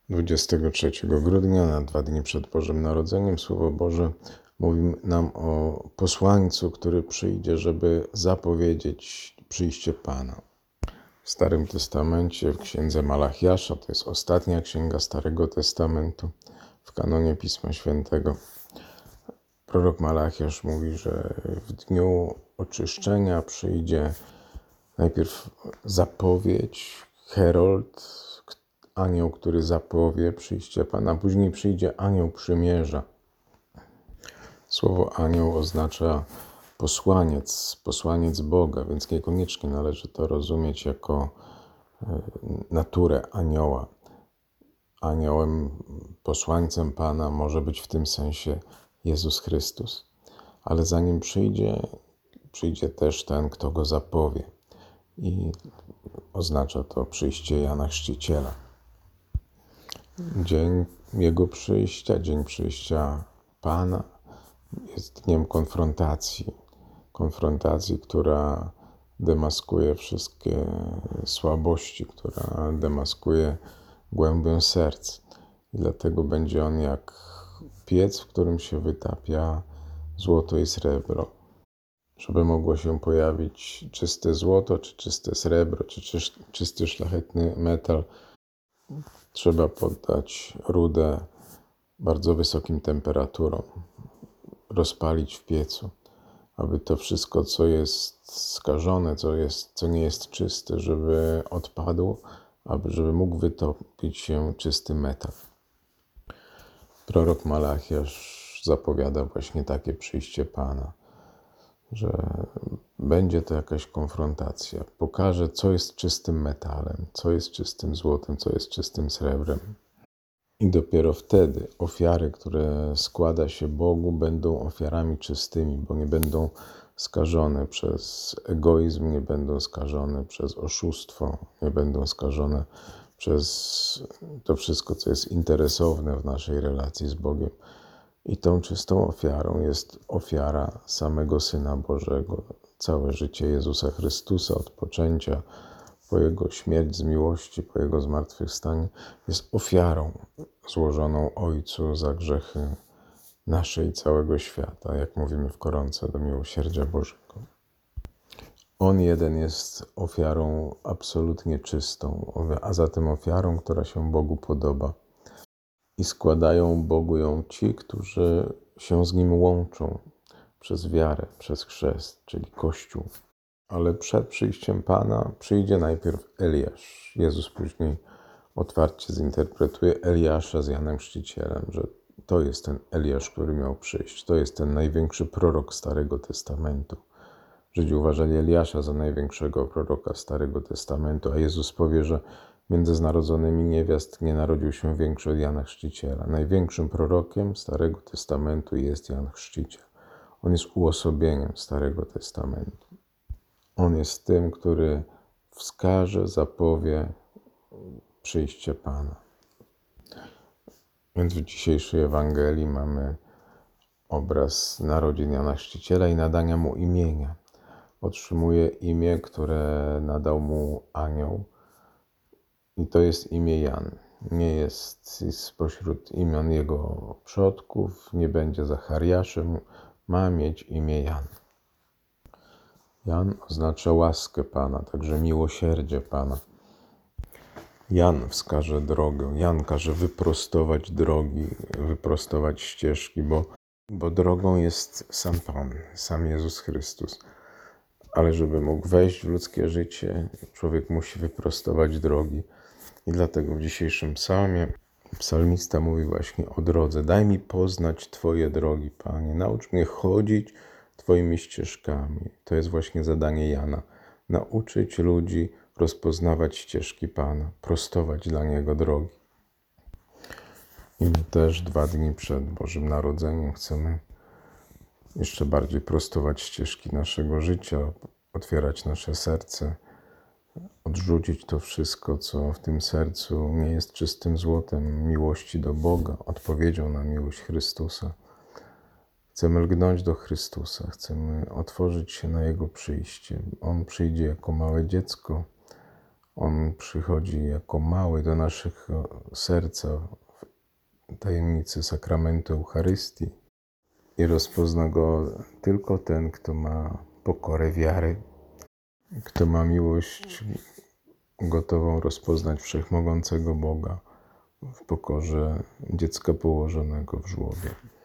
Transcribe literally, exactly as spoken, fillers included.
dwudziestego trzeciego grudnia, na dwa dni przed Bożym Narodzeniem, Słowo Boże mówi nam o posłańcu, który przyjdzie, żeby zapowiedzieć przyjście Pana. W Starym Testamencie, w księdze Malachiasza, to jest ostatnia księga Starego Testamentu w kanonie Pisma Świętego, prorok Malachiasz mówi, że w dniu oczyszczenia przyjdzie najpierw zapowiedź, herold, anioł, który zapowie przyjście Pana, później przyjdzie anioł przymierza. Słowo anioł oznacza posłaniec, posłaniec Boga, więc niekoniecznie należy to rozumieć jako naturę anioła. Aniołem, posłańcem Pana może być w tym sensie Jezus Chrystus, ale zanim przyjdzie, przyjdzie też ten, kto go zapowie. I oznacza to przyjście Jana Chrzciciela. Dzień Jego przyjścia, dzień przyjścia Pana jest dniem konfrontacji. Konfrontacji, która demaskuje wszystkie słabości, która demaskuje głębię serc. I dlatego będzie on jak piec, w którym się wytapia złoto i srebro. Żeby mogło się pojawić czyste złoto, czy czyste srebro, czy czysty, szlachetny metal, trzeba poddać rudę bardzo wysokim temperaturom, rozpalić w piecu, aby to wszystko, co jest skażone, co, jest, co nie jest czyste, żeby odpadło, aby żeby mógł wytopić się czysty metal. Prorok Malachiasz zapowiada właśnie takie przyjście Pana, że będzie to jakaś konfrontacja. Pokaże, co jest czystym metalem, co jest czystym złotem, co jest czystym srebrem. I dopiero wtedy ofiary, które składa się Bogu, będą ofiarami czystymi, bo nie będą skażone przez egoizm, nie będą skażone przez oszustwo, nie będą skażone przez to wszystko, co jest interesowne w naszej relacji z Bogiem. I tą czystą ofiarą jest ofiara samego Syna Bożego. Całe życie Jezusa Chrystusa od poczęcia po Jego śmierć z miłości, po Jego zmartwychwstanie jest ofiarą złożoną Ojcu za grzechy nasze i całego świata, jak mówimy w koronce do miłosierdzia Bożego. On jeden jest ofiarą absolutnie czystą, a zatem ofiarą, która się Bogu podoba. I składają Bogu ją ci, którzy się z Nim łączą przez wiarę, przez chrzest, czyli Kościół. Ale przed przyjściem Pana przyjdzie najpierw Eliasz. Jezus później otwarcie zinterpretuje Eliasza z Janem Chrzcicielem, że to jest ten Eliasz, który miał przyjść. To jest ten największy prorok Starego Testamentu. Żydzi uważali Eliasza za największego proroka Starego Testamentu, a Jezus powie, że między znarodzonymi niewiast nie narodził się większy od Jana Chrzciciela. Największym prorokiem Starego Testamentu jest Jan Chrzciciel. On jest uosobieniem Starego Testamentu. On jest tym, który wskaże, zapowie przyjście Pana. Więc w dzisiejszej Ewangelii mamy obraz narodzin Jana Chrzciciela i nadania mu imienia. Otrzymuje imię, które nadał mu anioł, i to jest imię Jan. Nie jest spośród imion jego przodków, nie będzie Zachariaszem, ma mieć imię Jan. Jan oznacza łaskę Pana, także miłosierdzie Pana. Jan wskaże drogę, Jan każe wyprostować drogi, wyprostować ścieżki, bo, bo drogą jest sam Pan, sam Jezus Chrystus. Ale żeby mógł wejść w ludzkie życie, człowiek musi wyprostować drogi. I dlatego w dzisiejszym psalmie psalmista mówi właśnie o drodze. Daj mi poznać Twoje drogi, Panie. Naucz mnie chodzić Twoimi ścieżkami. To jest właśnie zadanie Jana. Nauczyć ludzi rozpoznawać ścieżki Pana, prostować dla Niego drogi. I my też dwa dni przed Bożym Narodzeniem chcemy jeszcze bardziej prostować ścieżki naszego życia, otwierać nasze serce, odrzucić to wszystko, co w tym sercu nie jest czystym złotem miłości do Boga, odpowiedzią na miłość Chrystusa. Chcemy lgnąć do Chrystusa, chcemy otworzyć się na Jego przyjście. On przyjdzie jako małe dziecko, On przychodzi jako mały do naszego serca w tajemnicy sakramentu Eucharystii i rozpozna go tylko ten, kto ma pokorę wiary, kto ma miłość gotową rozpoznać wszechmogącego Boga w pokorze dziecka położonego w żłobie.